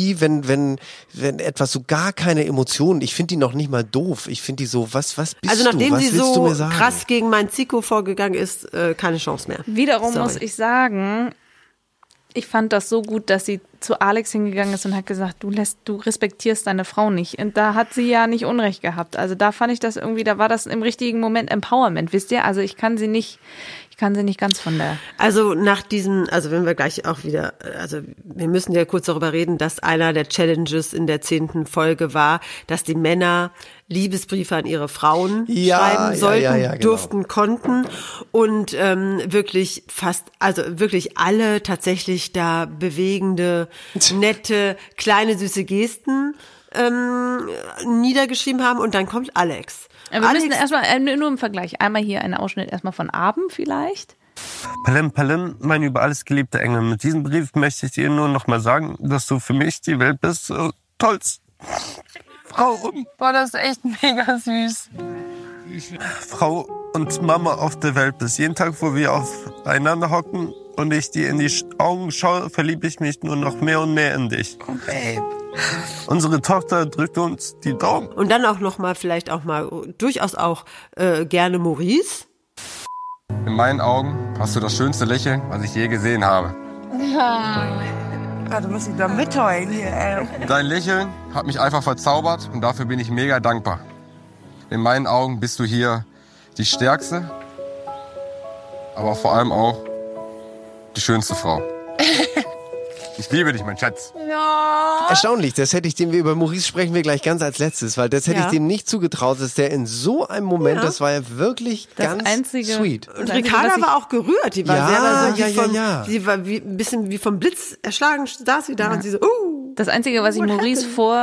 wenn etwas so gar keine Emotionen, ich finde die noch nicht mal doof, ich finde die so, was bist du? Also nachdem was sie willst du so mir sagen? krass gegen meinen Zico vorgegangen ist, keine Chance mehr. Wiederum Sorry. muss ich sagen, ich fand das so gut, dass sie zu Alex hingegangen ist und hat gesagt, du respektierst deine Frau nicht. Und da hat sie ja nicht Unrecht gehabt. Also da fand ich das irgendwie, da war das im richtigen Moment Empowerment, wisst ihr? Also ich kann sie nicht ganz von der... Also nach diesem, also wenn wir gleich auch wieder, also wir müssen ja kurz darüber reden, dass einer der Challenges in der 10. Folge war, dass die Männer Liebesbriefe an ihre Frauen schreiben sollten, genau. durften, konnten und wirklich wirklich alle tatsächlich da bewegende, nette, kleine, süße Gesten niedergeschrieben haben und dann kommt Alex. Wir müssen erstmal, nur im Vergleich, einmal hier einen Ausschnitt erstmal von Abend vielleicht. Palim, Palim, mein über alles geliebter Engel. Mit diesem Brief möchte ich dir nur noch mal sagen, dass du für mich die Welt bist. Tollst. Frau. Boah, das ist echt mega süß. Frau und Mama auf der Welt bist. Jeden Tag, wo wir aufeinander hocken und ich dir in die Augen schaue, verliebe ich mich nur noch mehr und mehr in dich. Oh, Babe. Unsere Tochter drückt uns die Daumen. Und dann auch noch mal, vielleicht auch mal durchaus auch gerne Maurice. In meinen Augen hast du das schönste Lächeln, was ich je gesehen habe. Ja, du musst dich da mitheulen hier, ey. Dein Lächeln hat mich einfach verzaubert und dafür bin ich mega dankbar. In meinen Augen bist du hier die stärkste, aber vor allem auch die schönste Frau. Ich liebe dich, mein Schatz. Ja. Erstaunlich, das hätte ich dem, über Maurice sprechen wir gleich ganz als letztes, weil das hätte ich dem nicht zugetraut, dass der in so einem Moment, das war ja wirklich ganz sweet. Und Ricarda war auch gerührt, die war selber so die war wie ein bisschen wie vom Blitz erschlagen, saß sie da und sie so, Das Einzige, was ich Maurice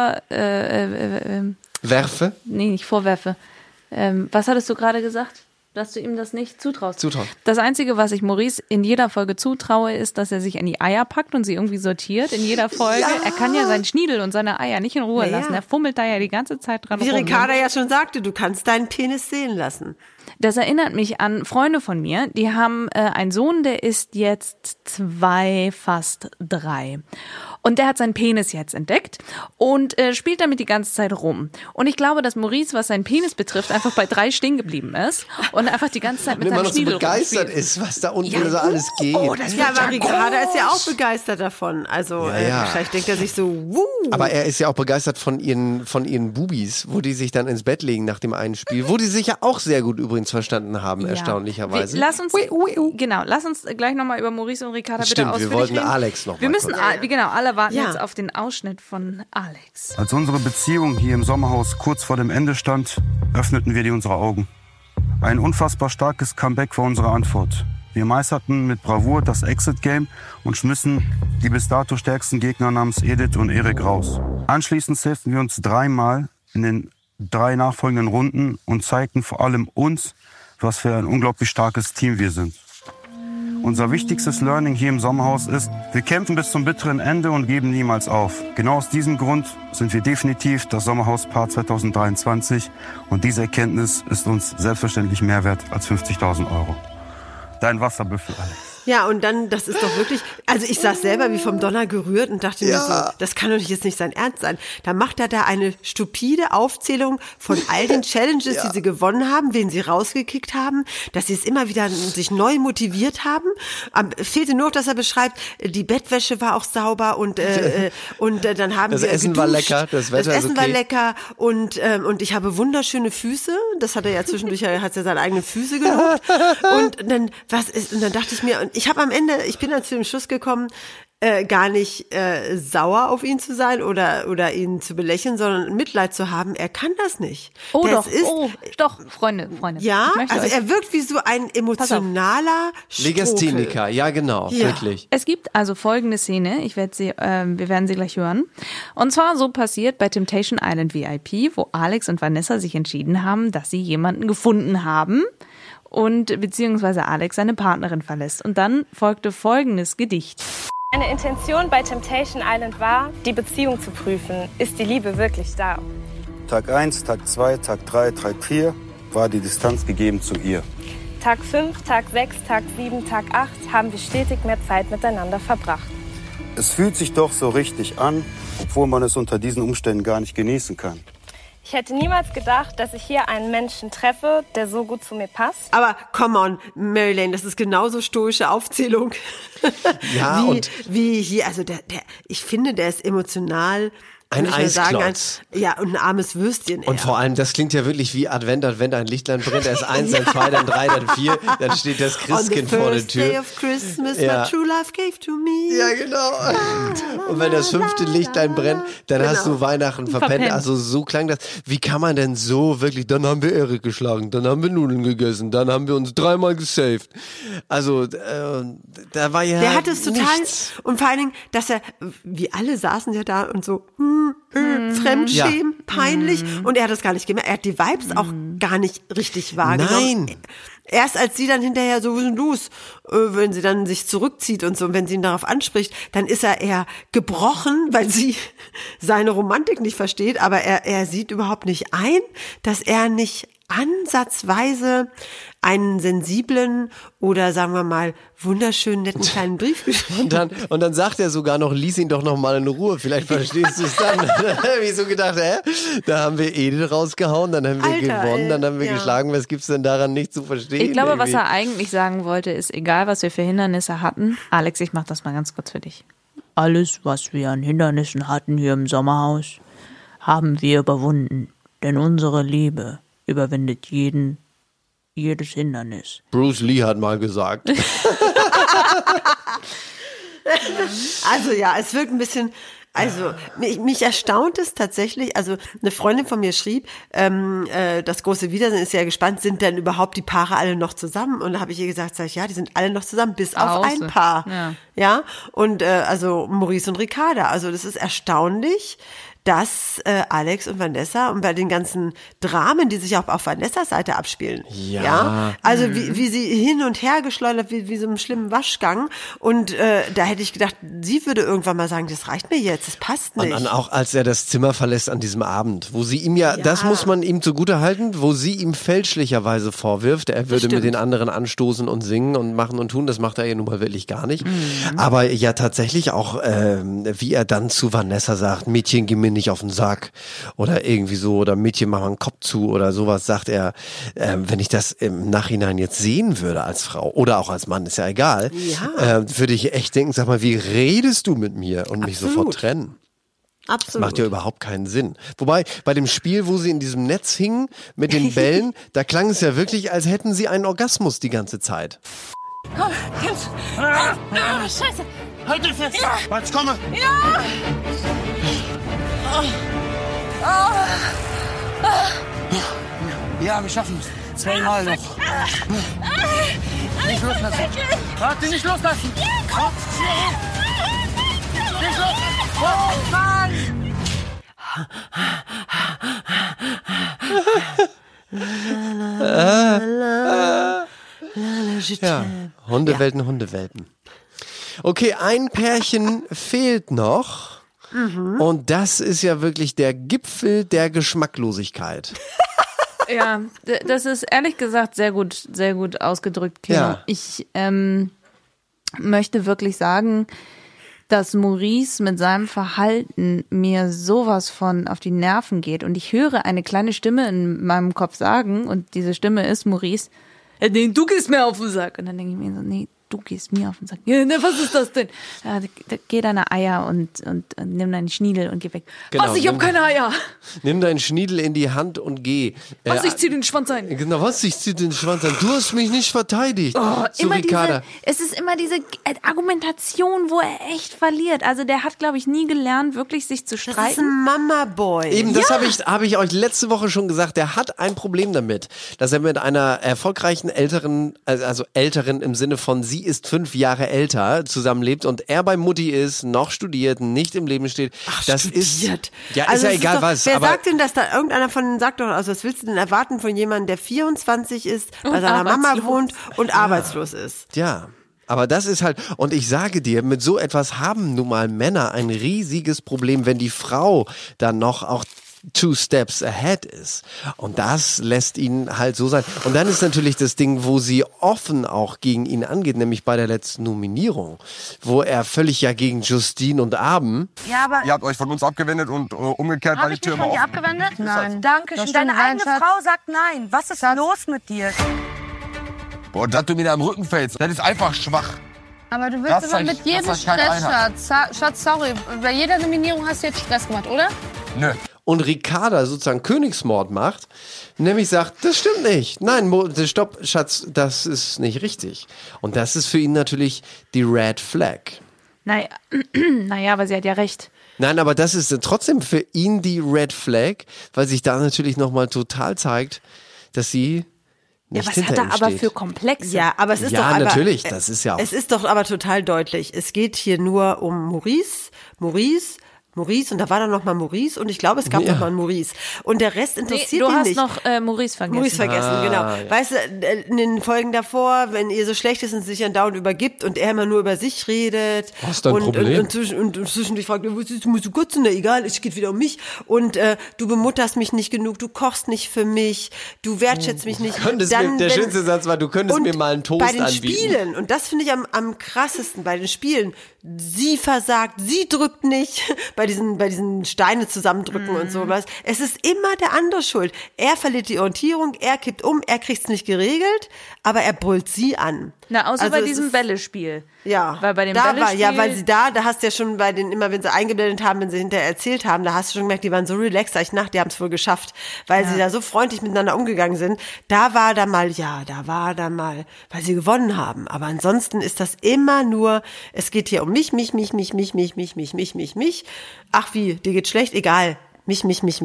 Werfe? Nee, nicht vorwerfe. Was hattest du gerade gesagt? Dass du ihm das nicht zutraust. Das Einzige, was ich Maurice in jeder Folge zutraue, ist, dass er sich an die Eier packt und sie irgendwie sortiert in jeder Folge. Ja. Er kann ja seinen Schniedel und seine Eier nicht in Ruhe lassen. Er fummelt da ja die ganze Zeit dran rum. Wie Ricarda ja schon sagte, du kannst deinen Penis sehen lassen. Das erinnert mich an Freunde von mir, die haben einen Sohn, der ist jetzt 2, fast 3. Und der hat seinen Penis jetzt entdeckt und spielt damit die ganze Zeit rum. Und ich glaube, dass Maurice, was seinen Penis betrifft, einfach bei 3 stehen geblieben ist und einfach die ganze Zeit mit seinem Schniedel so begeistert ist, was da unten so alles geht. Aber Ricarda ist ja auch begeistert davon. Also wahrscheinlich denkt er sich so, Aber er ist ja auch begeistert von ihren Bubis, wo die sich dann ins Bett legen nach dem einen Spiel, wo die sich ja auch sehr gut übrigens verstanden haben, erstaunlicherweise. Lass uns gleich nochmal über Maurice und Ricarda bitte ausführlich wir wollten reden. Alex noch Wir mal müssen, kurz. alle warten jetzt auf den Ausschnitt von Alex. Als unsere Beziehung hier im Sommerhaus kurz vor dem Ende stand, öffneten wir unsere Augen. Ein unfassbar starkes Comeback war unsere Antwort. Wir meisterten mit Bravour das Exit-Game und schmissen die bis dato stärksten Gegner namens Edith und Erik raus. Anschließend saften wir uns 3-mal in den 3 nachfolgenden Runden und zeigten vor allem uns, was für ein unglaublich starkes Team wir sind. Unser wichtigstes Learning hier im Sommerhaus ist, wir kämpfen bis zum bitterenEnde und geben niemals auf. Genau aus diesem Grund sind wir definitiv das Sommerhaus-Paar 2023 und diese Erkenntnis ist uns selbstverständlich mehr wert als 50.000 €. Dein Wasserbüffel, Alex. Ja, und dann, das ist doch wirklich, also ich saß selber wie vom Donner gerührt und dachte mir so, das kann doch jetzt nicht sein Ernst sein. Da macht er da eine stupide Aufzählung von all den Challenges, die sie gewonnen haben, wen sie rausgekickt haben, dass sie es immer wieder sich neu motiviert haben. Fehlte nur noch, dass er beschreibt, die Bettwäsche war auch sauber und dann haben das wir Essen geduscht. war lecker, das Wetter das Essen ist okay. war lecker und ich habe wunderschöne Füße. Das hat er ja zwischendurch, hat er seine eigenen Füße gelobt. Und dann dachte ich mir, und ich bin dann zu dem Schluss gekommen, gar nicht sauer auf ihn zu sein oder ihn zu belächeln, sondern Mitleid zu haben. Er kann das nicht. Doch, Freunde. Ja, also er wirkt wie so ein emotionaler Legastheniker, ja genau, wirklich. Es gibt also folgende Szene, wir werden sie gleich hören. Und zwar so passiert bei Temptation Island VIP, wo Alex und Vanessa sich entschieden haben, dass sie jemanden gefunden haben. Und beziehungsweise Alex seine Partnerin verlässt. Und dann folgte folgendes Gedicht. Meine Intention bei Temptation Island war, die Beziehung zu prüfen. Ist die Liebe wirklich da? Tag 1, Tag 2, Tag 3, Tag 4 war die Distanz gegeben zu ihr. Tag 5, Tag 6, Tag 7, Tag 8 haben wir stetig mehr Zeit miteinander verbracht. Es fühlt sich doch so richtig an, obwohl man es unter diesen Umständen gar nicht genießen kann. Ich hätte niemals gedacht, dass ich hier einen Menschen treffe, der so gut zu mir passt. Aber come on, Marilyn, das ist genauso stoische Aufzählung. Ja, wie hier, also ich finde, der ist emotional. Ein Eisklotz. Ja, und ein armes Würstchen. Und vor allem, das klingt ja wirklich wie Advent, ein Lichtlein brennt. Erst 1, dann 2, dann 3, dann 4. Dann steht das Christkind vor der Tür. On the first day of Christmas, my true love gave to me. Ja, genau. Und wenn das 5. Lichtlein brennt, dann hast du Weihnachten verpennt. Also so klang das. Wie kann man denn so wirklich, dann haben wir Erik geschlagen, dann haben wir Nudeln gegessen, dann haben wir uns 3-mal gesaved. Also, da war ja der hat es total, nichts. und vor allen Dingen, dass er, wie alle saßen ja da und so, Fremdschämen, peinlich. Und er hat das gar nicht gemerkt. Er hat die Vibes auch gar nicht richtig wahrgenommen. Nein. Erst als sie dann hinterher so, wenn sie dann sich zurückzieht und so, und wenn sie ihn darauf anspricht, dann ist er eher gebrochen, weil sie seine Romantik nicht versteht, aber er sieht überhaupt nicht ein, dass er nicht ansatzweise einen sensiblen oder sagen wir mal wunderschönen, netten kleinen Brief geschrieben. Und dann sagt er sogar noch, lies ihn doch noch mal in Ruhe, vielleicht verstehst du es dann. Da habe ich so gedacht, da haben wir Edel rausgehauen, dann haben wir gewonnen, dann haben wir geschlagen, was gibt's denn daran nicht zu verstehen? Ich glaube, irgendwie? was er eigentlich sagen wollte, ist, egal was wir für Hindernisse hatten, Alex, ich mach das mal ganz kurz für dich. Alles, was wir an Hindernissen hatten hier im Sommerhaus, haben wir überwunden, denn unsere Liebe überwindet jedes Hindernis. Bruce Lee hat mal gesagt. Also ja, es wirkt ein bisschen, also mich erstaunt es tatsächlich, also eine Freundin von mir schrieb, das große Wiedersehen ist ja gespannt, sind denn überhaupt die Paare alle noch zusammen? Und da habe ich ihr gesagt, ja, die sind alle noch zusammen, bis auf ein Paar. Ja, und also Maurice und Ricarda, also das ist erstaunlich, dass Alex und Vanessa und bei den ganzen Dramen, die sich auch auf Vanessas Seite abspielen. Ja. Also wie sie hin und her geschleudert, wie so einem schlimmen Waschgang. Und da hätte ich gedacht, sie würde irgendwann mal sagen, das reicht mir jetzt, das passt nicht. Und auch als er das Zimmer verlässt an diesem Abend, wo sie ihm das muss man ihm zugute halten, wo sie ihm fälschlicherweise vorwirft, er würde mit den anderen anstoßen und singen und machen und tun, das macht er ja nun mal wirklich gar nicht. Aber ja tatsächlich auch, wie er dann zu Vanessa sagt, Mädchen, geh mir nicht auf den Sack oder irgendwie so, oder Mädchen, mach mal einen Kopf zu oder sowas, sagt er, wenn ich das im Nachhinein jetzt sehen würde als Frau oder auch als Mann, ist ja egal, würde ich echt denken, sag mal, wie redest du mit mir und mich sofort trennen? Absolut. Das macht ja überhaupt keinen Sinn. Wobei, bei dem Spiel, wo sie in diesem Netz hingen mit den Bällen, da klang es ja wirklich, als hätten sie einen Orgasmus die ganze Zeit. Komm, Kind. Scheiße. Halt dich fest. Ja. Jetzt komme. Ja. Ja, wir schaffen es. 2 Mal noch. Nicht loslassen. Warte, nicht loslassen. Nicht loslassen. Oh, Mann. Ja, Hundewelpen. Okay, ein Pärchen fehlt noch. Und das ist ja wirklich der Gipfel der Geschmacklosigkeit. Ja, das ist ehrlich gesagt sehr gut ausgedrückt, Kino. Ja. Ich möchte wirklich sagen, dass Maurice mit seinem Verhalten mir sowas von auf die Nerven geht. Und ich höre eine kleine Stimme in meinem Kopf sagen, und diese Stimme ist Maurice, du gehst mir auf den Sack. Und dann denke ich mir so, nee, du gehst mir auf den Sack. Ja, ne, was ist das denn? Ja, geh deine Eier und nimm deinen Schniedel und geh weg. Genau, was, ich hab keine Eier. Nimm deinen Schniedel in die Hand und geh. Was, ich zieh den Schwanz ein. Genau, was, ich zieh den Schwanz ein. Du hast mich nicht verteidigt. Oh, so Ricarda. Es ist immer diese Argumentation, wo er echt verliert. Also der hat, glaube ich, nie gelernt, wirklich sich zu streiten. Das ist ein Mama-Boy. Eben, das habe ich euch letzte Woche schon gesagt. Der hat ein Problem damit, dass er mit einer erfolgreichen älteren, also älteren im Sinne von, sie ist 5 Jahre älter, zusammenlebt und er bei Mutti ist, noch studiert, nicht im Leben steht. Ach, das studiert. Ja, also ist ja egal doch, was. Wer aber sagt denn, dass da irgendeiner von denen sagt doch, also was willst du denn erwarten von jemandem, der 24 ist, bei seiner Mama wohnt und arbeitslos ist? Ja. Aber das ist halt, und ich sage dir, mit so etwas haben nun mal Männer ein riesiges Problem, wenn die Frau dann noch auch 2 Steps ahead ist. Und das lässt ihn halt so sein. Und dann ist natürlich das Ding, wo sie offen auch gegen ihn angeht, nämlich bei der letzten Nominierung, wo er völlig ja gegen Justine und Abend. Ja, aber Ihr habt euch von uns abgewendet und umgekehrt war habe die ich Tür mich von immer dir offen. abgewendet? Nein. Dankeschön. Deine eigene Frau sagt nein. Was ist los mit dir? Boah, dass du mir da im Rücken fällst, das ist einfach schwach. Aber du Das willst immer zeigt- mit jedem das zeigt keine Stress, Schatz, sorry. Bei jeder Nominierung hast du jetzt Stress gemacht, oder? Nö. Und Ricarda sozusagen Königsmord macht, nämlich sagt, das stimmt nicht. Nein, stopp, Schatz, das ist nicht richtig. Und das ist für ihn natürlich die Red Flag. Naja, aber sie hat ja recht. Nein, aber das ist trotzdem für ihn die Red Flag, weil sich da natürlich nochmal total zeigt, dass sie nicht Ja, was hinter hat er ihm aber steht. für Komplexe? Ja, aber es ist Ja, doch aber, natürlich, das ist ja auch- Es ist doch aber total deutlich. Es geht hier nur um Maurice, und da war dann noch mal Maurice und ich glaube, es gab Ja. noch mal einen Maurice. Und der Rest interessiert du ihn hast nicht. noch Maurice vergessen. Maurice vergessen, genau. ja. Weißt du, in den Folgen davor, wenn ihr so schlecht ist und sich andauernd übergibt und er immer nur über sich redet. Was ist dein und, Problem? Und zwischendurch fragt, musst du kotzen? Na egal, es geht wieder um mich. Und du bemutterst mich nicht genug, du kochst nicht für mich, du wertschätzt mich nicht. Der schönste Satz war, du könntest und mir mal einen Toast bei den anbieten. Spielen, und das finde ich am krassesten, bei den Spielen, sie versagt, sie drückt nicht, bei diesen Steine zusammendrücken und sowas. Es ist immer der andere schuld. Er verliert die Orientierung, er kippt um, er kriegt's nicht geregelt, aber er brüllt sie an. Na, außer Also bei es diesem ist- Bällespiel. Ja, Weil bei dem da Bällespiel... weil sie da hast du ja schon bei den, immer wenn sie eingeblendet haben, wenn sie hinterher erzählt haben, da hast du schon gemerkt, die waren so relaxed, die haben es wohl geschafft, weil sie da so freundlich miteinander umgegangen sind. Da war dann mal, weil sie gewonnen haben. Aber ansonsten ist das immer nur, es geht hier um mich. Ach wie, dir geht's schlecht? Egal. Mich.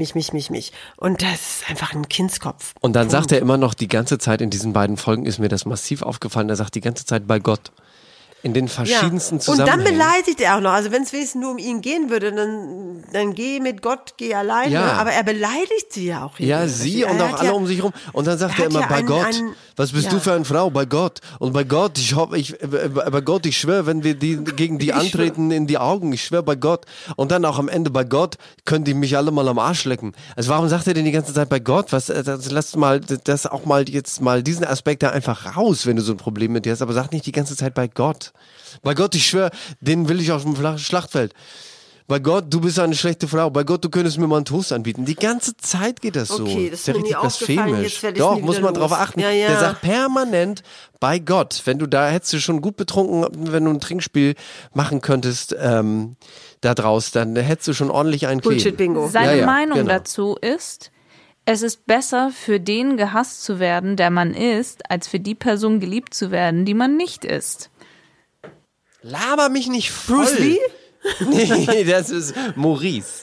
Und das ist einfach ein Kindskopf. Und dann sagt er immer noch die ganze Zeit, in diesen beiden Folgen ist mir das massiv aufgefallen, er sagt die ganze Zeit bei Gott. In den verschiedensten Und Zusammenhängen. dann beleidigt er auch noch. Also wenn es wenigstens nur um ihn gehen würde, dann geh mit Gott, geh alleine. Ja. Aber er beleidigt sie ja auch. Ja, sie und auch alle um sich rum. Und dann sagt er immer, bei Gott, was bist du für eine Frau? Bei Gott. Und bei Gott, bei Gott, ich schwöre, wenn wir gegen die antreten in die Augen, ich schwöre bei Gott. Und dann auch am Ende bei Gott, können die mich alle mal am Arsch lecken. Also warum sagt er denn die ganze Zeit bei Gott? Lass mal das auch mal jetzt mal diesen Aspekt da einfach raus, wenn du so ein Problem mit dir hast. Aber sag nicht die ganze Zeit bei Gott. Bei Gott, ich schwöre, den will ich auf dem Schlachtfeld. Bei Gott, du bist eine schlechte Frau. Bei Gott, du könntest mir mal einen Toast anbieten. Die ganze Zeit geht das so. Okay, das ist ja mir nie richtig aufgefallen, blasphemisch. jetzt werde ich's Doch, nie muss wieder man drauf los. achten. Ja, ja. Der sagt permanent bei Gott. Wenn du da hättest du schon gut betrunken, wenn du ein Trinkspiel machen könntest da draus, dann hättest du schon ordentlich einen Klee. Bullshit-Bingo. Seine Meinung genau. dazu ist, es ist besser, für den gehasst zu werden, der man ist, als für die Person geliebt zu werden, die man nicht ist. Laber mich nicht voll. Bruce Lee? Nee, das ist Maurice.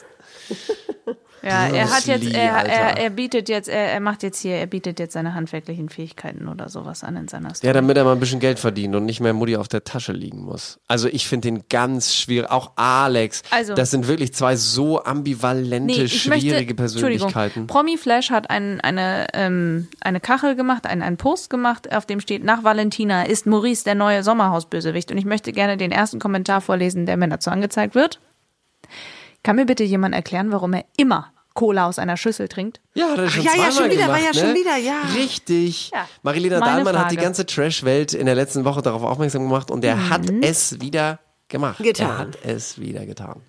Ja, er hat jetzt, Lee, Alter. er bietet jetzt, er bietet jetzt seine handwerklichen Fähigkeiten oder sowas an in seiner Story. Ja, damit er mal ein bisschen Geld verdient und nicht mehr Mutti auf der Tasche liegen muss. Also ich finde den ganz schwierig. Auch Alex. Also- das sind wirklich zwei so ambivalente, schwierige Persönlichkeiten. Entschuldigung, Promi Flash hat eine Kachel gemacht, einen Post gemacht, auf dem steht, nach Valentina ist Maurice der neue Sommerhausbösewicht. Und ich möchte gerne den ersten Kommentar vorlesen, der mir dazu angezeigt wird. Kann mir bitte jemand erklären, warum er immer Cola aus einer Schüssel trinkt? Ja, hat er schon ja, zweimal schon wieder, gemacht, war ja ne? schon wieder, ja. Richtig. Ja, Marilena meine Dahlmann hat die Frage. ganze Trash-Welt in der letzten Woche darauf aufmerksam gemacht und er hat es wieder gemacht. Getan. Er hat es wieder getan.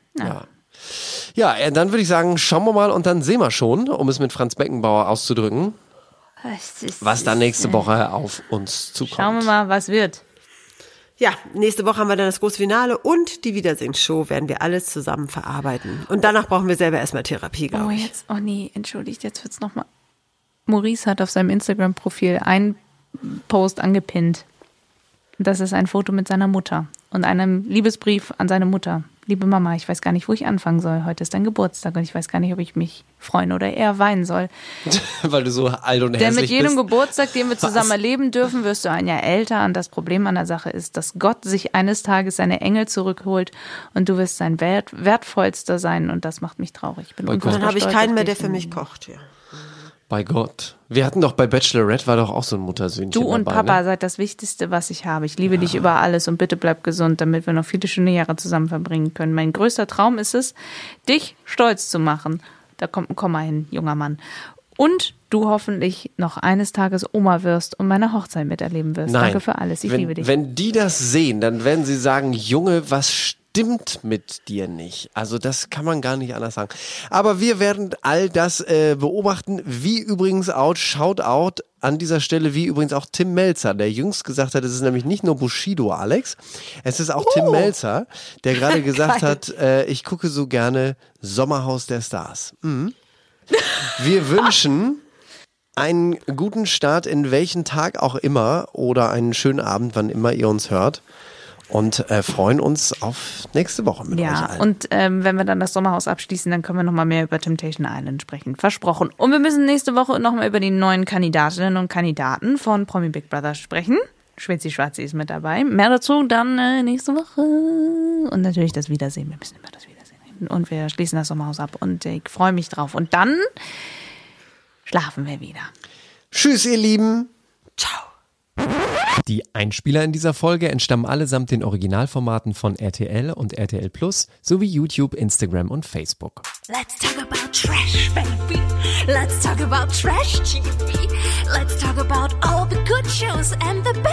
Ja, dann würde ich sagen, schauen wir mal und dann sehen wir schon, um es mit Franz Beckenbauer auszudrücken, was dann nächste Woche auf uns zukommt. Schauen wir mal, was wird. Ja, nächste Woche haben wir dann das große Finale und die Wiedersehenshow werden wir alles zusammen verarbeiten. Und danach brauchen wir selber erstmal Therapie, glaube ich. Oh nee, entschuldigt, jetzt wird's nochmal. Maurice hat auf seinem Instagram-Profil einen Post angepinnt. Das ist ein Foto mit seiner Mutter und einem Liebesbrief an seine Mutter. Liebe Mama, ich weiß gar nicht, wo ich anfangen soll. Heute ist dein Geburtstag und ich weiß gar nicht, ob ich mich freuen oder eher weinen soll. Weil du so alt und Denn hässlich mit jedem bist. Geburtstag, den wir zusammen Was? erleben dürfen, wirst du ein Jahr älter. Und das Problem an der Sache ist, dass Gott sich eines Tages seine Engel zurückholt und du wirst sein wertvollster sein. Und das macht mich traurig. Ich bin Bei Gott. unfassbar Dann habe ich stolz keinen auf mehr, dich. der für mich kocht. Ja. Bei Gott. Wir hatten doch bei Bachelorette war doch auch so ein Muttersöhnchen Du und dabei, Papa ne? seid das Wichtigste, was ich habe. Ich liebe dich über alles und bitte bleib gesund, damit wir noch viele schöne Jahre zusammen verbringen können. Mein größter Traum ist es, dich stolz zu machen. Da kommt ein Komma hin, junger Mann. Und du hoffentlich noch eines Tages Oma wirst und meine Hochzeit miterleben wirst. Nein. Danke für alles, ich liebe dich. Wenn die das sehen, dann werden sie sagen, Junge, was stimmt mit dir nicht? Also das kann man gar nicht anders sagen. Aber wir werden all das beobachten, wie übrigens auch, Shoutout an dieser Stelle, wie übrigens auch Tim Melzer, der jüngst gesagt hat, es ist nämlich nicht nur Bushido, Alex, es ist auch Tim Melzer, der gerade gesagt hat, ich gucke so gerne Sommerhaus der Stars. Mhm. Wir wünschen einen guten Start in welchen Tag auch immer oder einen schönen Abend, wann immer ihr uns hört. Und freuen uns auf nächste Woche mit euch allen. Und wenn wir dann das Sommerhaus abschließen, dann können wir nochmal mehr über Temptation Island sprechen. Versprochen. Und wir müssen nächste Woche nochmal über die neuen Kandidatinnen und Kandidaten von Promi Big Brother sprechen. Schwitzi Schwarzi ist mit dabei. Mehr dazu dann nächste Woche. Und natürlich das Wiedersehen. Wir müssen immer das Wiedersehen reden. Und wir schließen das Sommerhaus ab. Und ich freue mich drauf. Und dann schlafen wir wieder. Tschüss, ihr Lieben. Ciao. Die Einspieler in dieser Folge entstammen allesamt den Originalformaten von RTL und RTL Plus sowie YouTube, Instagram und Facebook. Let's talk about trash, baby. Let's talk about trash TV. Let's talk about all the good shows and the bad